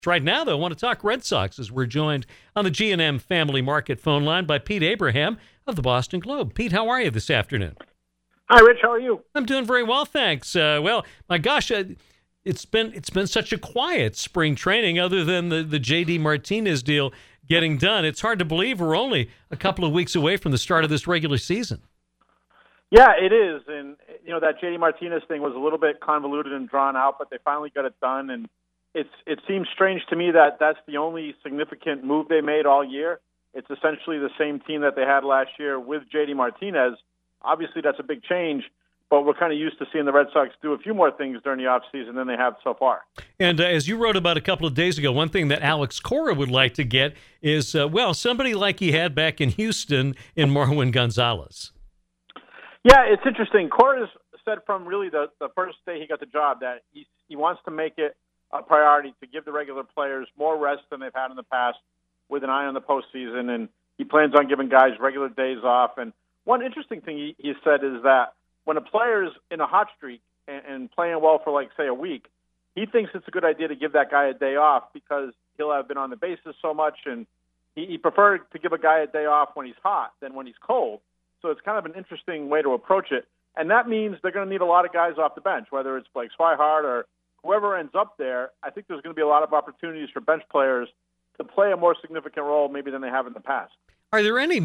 Right now, though, I want to talk Red Sox as we're joined on the G&M Family Market phone line by Pete Abraham of the Boston Globe. Pete, how are you this afternoon? Hi, Rich. How are you? I'm doing very well, thanks. Well, my gosh, it's been such a quiet spring training other than the J.D. Martinez deal getting done. It's hard to believe we're only a couple of weeks away from the start of this regular season. Yeah, it is. And, that J.D. Martinez thing was a little bit convoluted and drawn out, but they finally got it done. And it seems strange to me that that's the only significant move they made all year. It's essentially the same team that they had last year with J.D. Martinez. Obviously, that's a big change, but we're kind of used to seeing the Red Sox do a few more things during the offseason than they have so far. And as you wrote about a couple of days ago, one thing that Alex Cora would like to get is, somebody like he had back in Houston in Marwin Gonzalez. Yeah, it's interesting. Cora's said from really the first day he got the job that he wants to make it a priority to give the regular players more rest than they've had in the past with an eye on the postseason, and he plans on giving guys regular days off. And one interesting thing he said is that when a player's in a hot streak and playing well for, say, a week, he thinks it's a good idea to give that guy a day off because he'll have been on the bases so much, and he preferred to give a guy a day off when he's hot than when he's cold. So it's kind of an interesting way to approach it. And that means they're going to need a lot of guys off the bench, whether it's Blake Swihart or whoever ends up there. I think there's going to be a lot of opportunities for bench players to play a more significant role maybe than they have in the past. Are there any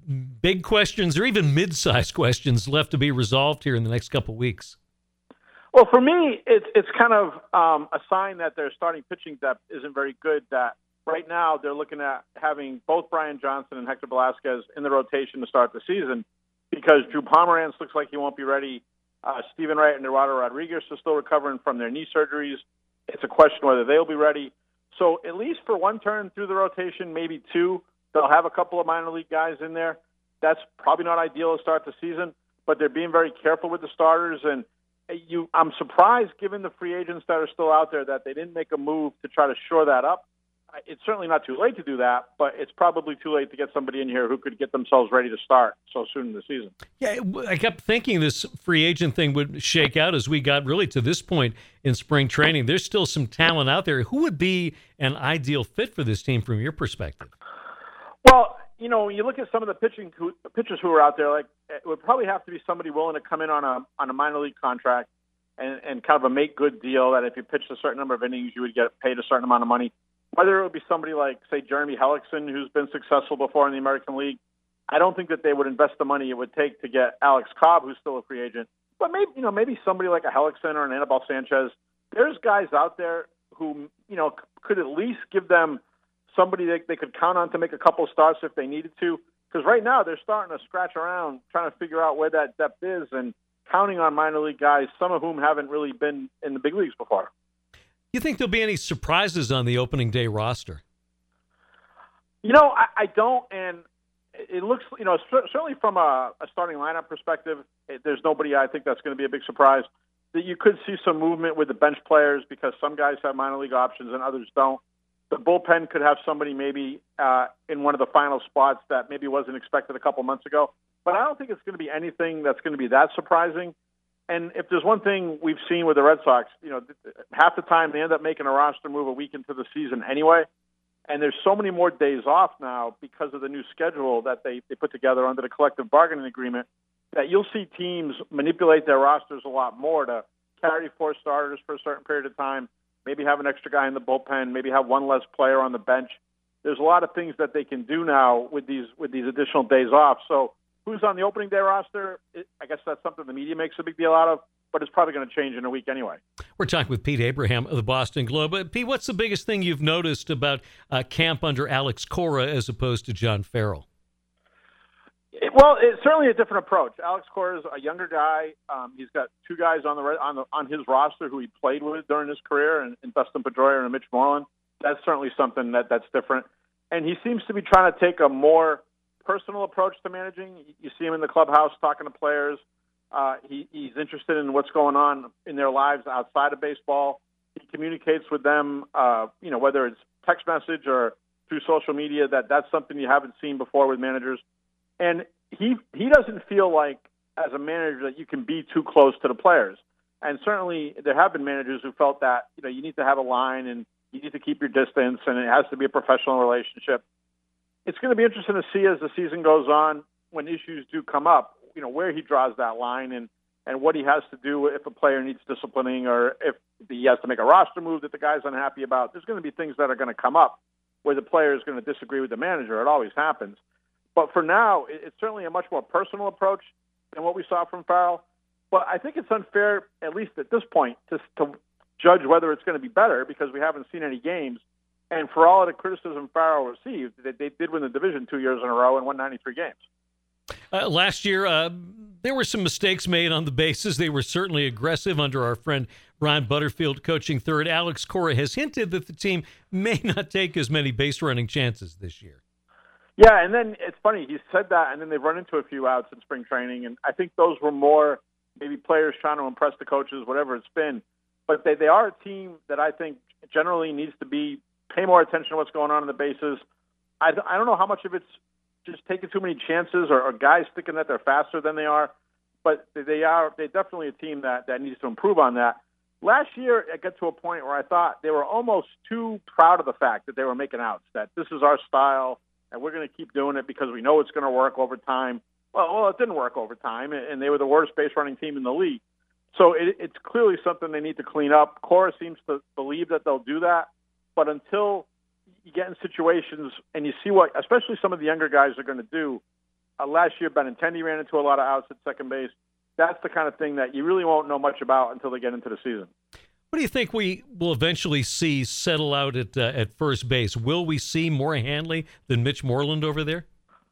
big questions or even mid-sized questions left to be resolved here in the next couple of weeks? Well, for me, it's kind of a sign that their starting pitching depth isn't very good, that right now they're looking at having both Brian Johnson and Hector Velasquez in the rotation to start the season because Drew Pomeranz looks like he won't be ready. Stephen Wright and Eduardo Rodriguez are still recovering from their knee surgeries. It's a question whether they'll be ready. So at least for one turn through the rotation, maybe two, they'll have a couple of minor league guys in there. That's probably not ideal to start the season, but they're being very careful with the starters. And I'm surprised, given the free agents that are still out there, that they didn't make a move to try to shore that up. It's certainly not too late to do that, but it's probably too late to get somebody in here who could get themselves ready to start so soon in the season. Yeah, I kept thinking this free agent thing would shake out as we got really to this point in spring training. There's still some talent out there. Who would be an ideal fit for this team from your perspective? Well, you look at some of the pitchers who are out there, it would probably have to be somebody willing to come in on a minor league contract and kind of a make good deal that if you pitched a certain number of innings, you would get paid a certain amount of money. Whether it would be somebody like, say, Jeremy Hellickson, who's been successful before in the American League, I don't think that they would invest the money it would take to get Alex Cobb, who's still a free agent. But maybe somebody like a Hellickson or an Anibal Sanchez. There's guys out there who, could at least give them somebody they could count on to make a couple starts if they needed to. Because right now they're starting to scratch around, trying to figure out where that depth is and counting on minor league guys, some of whom haven't really been in the big leagues before. You think there'll be any surprises on the opening day roster? I don't, and it looks, certainly from a starting lineup perspective, there's nobody I think that's going to be a big surprise. That you could see some movement with the bench players because some guys have minor league options and others don't. The bullpen could have somebody maybe in one of the final spots that maybe wasn't expected a couple months ago. But I don't think it's going to be anything that's going to be that surprising. And if there's one thing we've seen with the Red Sox, half the time they end up making a roster move a week into the season anyway. And there's so many more days off now because of the new schedule that they put together under the collective bargaining agreement that you'll see teams manipulate their rosters a lot more to carry four starters for a certain period of time, maybe have an extra guy in the bullpen, maybe have one less player on the bench. There's a lot of things that they can do now with these additional days off. So who's on the opening day roster? I guess that's something the media makes a big deal out of, but it's probably going to change in a week anyway. We're talking with Pete Abraham of the Boston Globe. Pete, what's the biggest thing you've noticed about camp under Alex Cora as opposed to John Farrell? Well, it's certainly a different approach. Alex Cora is a younger guy. He's got two guys on his roster who he played with during his career, and Dustin Pedroia and Mitch Moreland. That's certainly something that's different. And he seems to be trying to take a more personal approach to managing. You see him in the clubhouse talking to players. He's interested in what's going on in their lives outside of baseball. He communicates with them, whether it's text message or through social media. That's something you haven't seen before with managers. And he doesn't feel like, as a manager, that you can be too close to the players. And certainly there have been managers who felt that you need to have a line and You need to keep your distance, and it has to be a professional relationship. It's going to be interesting to see as the season goes on, when issues do come up, where he draws that line and what he has to do if a player needs disciplining or if he has to make a roster move that the guy's unhappy about. There's going to be things that are going to come up where the player is going to disagree with the manager. It always happens. But for now, it's certainly a much more personal approach than what we saw from Farrell. But I think it's unfair, at least at this point, to judge whether it's going to be better because we haven't seen any games. And for all of the criticism Farrell received, they did win the division 2 years in a row and won 93 games. Last year, there were some mistakes made on the bases. They were certainly aggressive under our friend Brian Butterfield coaching third. Alex Cora has hinted that the team may not take as many base running chances this year. Yeah, and then it's funny. He said that, and then they've run into a few outs in spring training, and I think those were more maybe players trying to impress the coaches, whatever it's been. But they are a team that I think generally needs to pay more attention to what's going on in the bases. I don't know how much of it's just taking too many chances or guys thinking that they're faster than they are, but they're definitely a team that needs to improve on that. Last year, it got to a point where I thought they were almost too proud of the fact that they were making outs, that this is our style, and we're going to keep doing it because we know it's going to work over time. Well, it didn't work over time, and they were the worst base running team in the league. So it's clearly something they need to clean up. Cora seems to believe that they'll do that, but until you get in situations and you see what, especially some of the younger guys are going to do. Last year, Benintendi ran into a lot of outs at second base. That's the kind of thing that you really won't know much about until they get into the season. What do you think we will eventually see settle out at first base? Will we see more Hanley than Mitch Moreland over there?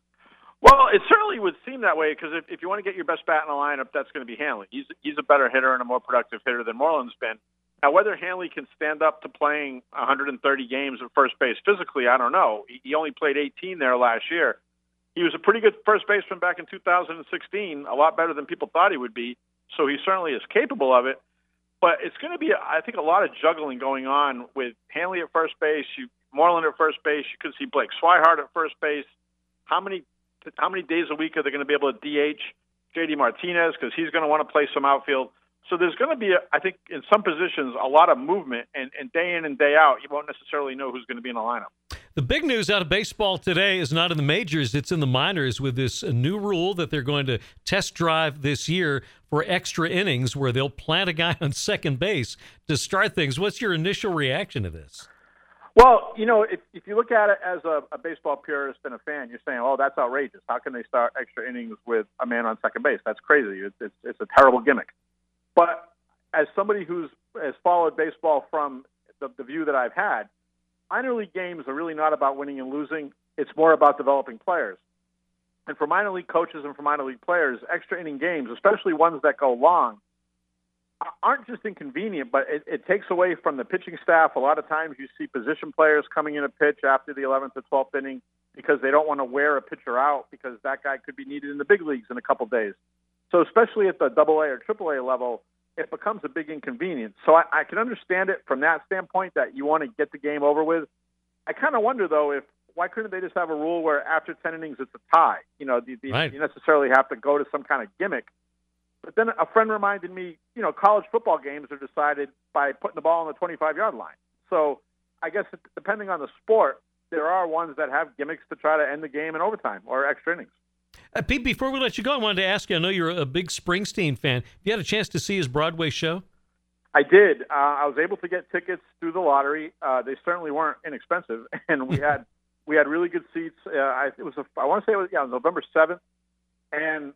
Well, it certainly would seem that way because if you want to get your best bat in the lineup, that's going to be Hanley. He's a better hitter and a more productive hitter than Moreland's been. Now, whether Hanley can stand up to playing 130 games at first base physically, I don't know. He only played 18 there last year. He was a pretty good first baseman back in 2016, a lot better than people thought he would be, so he certainly is capable of it. But it's going to be, I think, a lot of juggling going on with Hanley at first base, Moreland at first base. You could see Blake Swihart at first base. How many days a week are they going to be able to DH JD Martinez because he's going to want to play some outfield? So there's going to be, I think, in some positions, a lot of movement, and day in and day out, you won't necessarily know who's going to be in the lineup. The big news out of baseball today is not in the majors, it's in the minors with this new rule that they're going to test drive this year for extra innings where they'll plant a guy on second base to start things. What's your initial reaction to this? Well, if you look at it as a baseball purist and a fan, you're saying, oh, that's outrageous. How can they start extra innings with a man on second base? That's crazy. It's a terrible gimmick. But as somebody has followed baseball from the view that I've had, minor league games are really not about winning and losing. It's more about developing players. And for minor league coaches and for minor league players, extra inning games, especially ones that go long, aren't just inconvenient, but it takes away from the pitching staff. A lot of times you see position players coming in a pitch after the 11th or 12th inning because they don't want to wear a pitcher out because that guy could be needed in the big leagues in a couple days. So especially at the AA or AAA level, it becomes a big inconvenience. So I can understand it from that standpoint that you want to get the game over with. I kind of wonder, though, why couldn't they just have a rule where after 10 innings it's a tie? Right. You necessarily have to go to some kind of gimmick. But then a friend reminded me, college football games are decided by putting the ball on the 25-yard line. So I guess depending on the sport, there are ones that have gimmicks to try to end the game in overtime or extra innings. Pete, before we let you go, I wanted to ask you, I know you're a big Springsteen fan. Have you had a chance to see his Broadway show? I did. I was able to get tickets through the lottery. They certainly weren't inexpensive, and we had really good seats. I want to say it was November 7th. And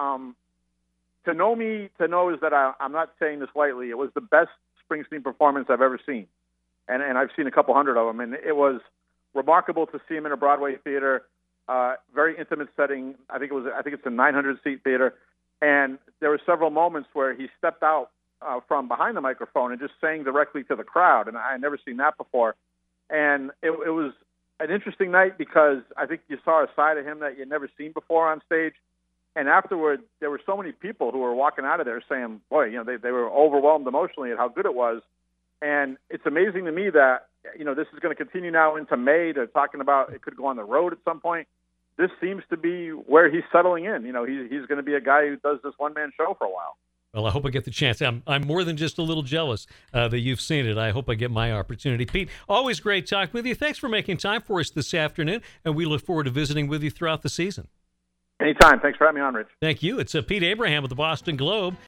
to know is that I'm not saying this lightly. It was the best Springsteen performance I've ever seen, and I've seen a couple hundred of them, and it was remarkable to see him in a Broadway theater. Very intimate setting. I think it's a 900-seat theater, and there were several moments where he stepped out from behind the microphone and just sang directly to the crowd, and I had never seen that before. And it was an interesting night because I think you saw a side of him that you'd never seen before on stage. And afterward, there were so many people who were walking out of there saying, "Boy, they were overwhelmed emotionally at how good it was." And it's amazing to me that this is going to continue now into May. They're talking about it could go on the road at some point. This seems to be where he's settling in. He's going to be a guy who does this one-man show for a while. Well, I hope I get the chance. I'm more than just a little jealous that you've seen it. I hope I get my opportunity. Pete, always great talking with you. Thanks for making time for us this afternoon, and we look forward to visiting with you throughout the season. Anytime. Thanks for having me on, Rich. Thank you. It's Pete Abraham of the Boston Globe.